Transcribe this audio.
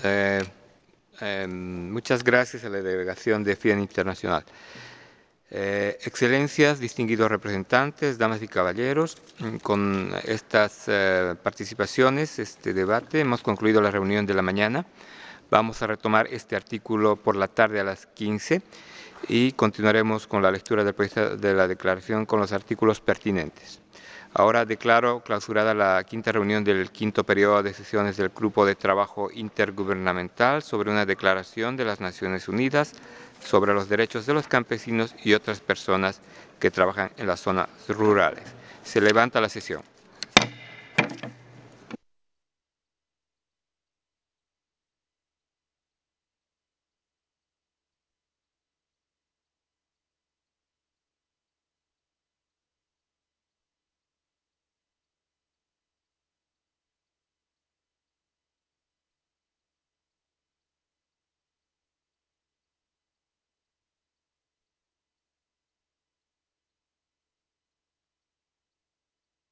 Muchas gracias a la delegación de FIAN Internacional. Excelencias, distinguidos representantes, damas y caballeros, con estas participaciones, este debate, hemos concluido la reunión de la mañana. Vamos a retomar este artículo por la tarde a las 15 y continuaremos con la lectura del proyecto de la declaración con los artículos pertinentes. Ahora declaro clausurada la quinta reunión del quinto periodo de sesiones del Grupo de Trabajo Intergubernamental sobre una declaración de las Naciones Unidas sobre los derechos de los campesinos y otras personas que trabajan en las zonas rurales. Se levanta la sesión.